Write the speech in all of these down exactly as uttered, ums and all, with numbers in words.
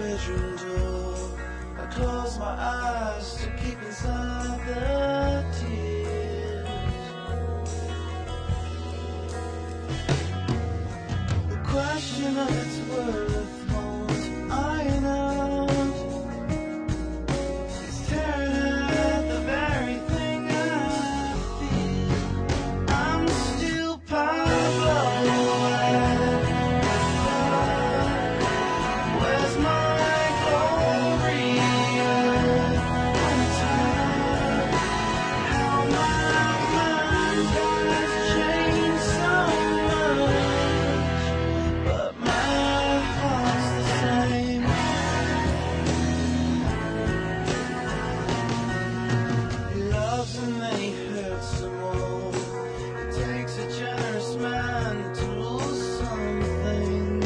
bedroom door. I close my eyes to keep inside the tears. The question of its worth won't iron out. It's tearing at the very thing I feel. I'm still Pablo. Where's my glory? How my mind has changed so much, but my heart's the same. He loves and then he hurts some more. It takes a generous man to lose something.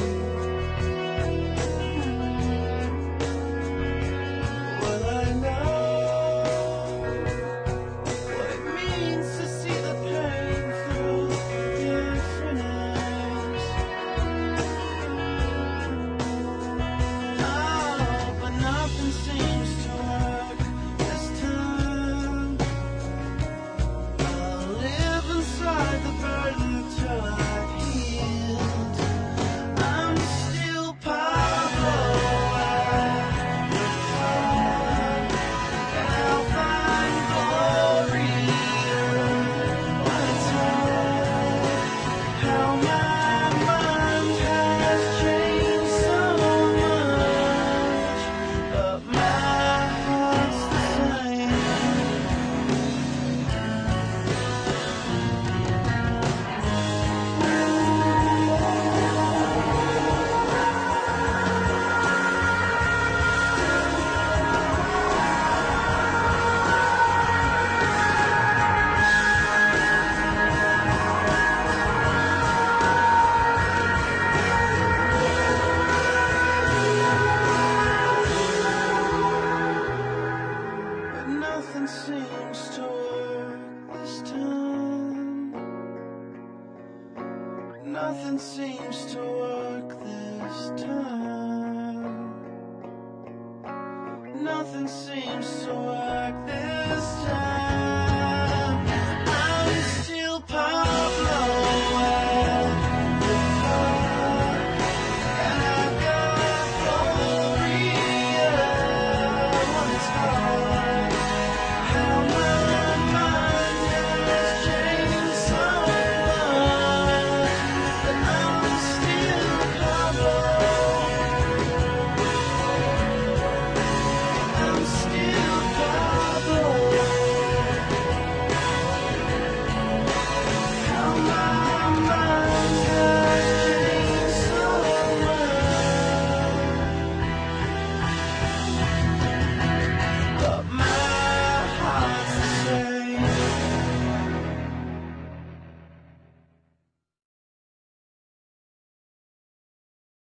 Well, I know what it means to see the pain through different eyes. Oh, but nothing seems to work this time. I'll live inside the burden till I've healed. I'm still Pablo at the time, and I'll find glory when it's hard. How my mind has changed so much, but my heart's the same. But nothing seems to work this time. Nothing seems to work this time. Nothing seems to work this time.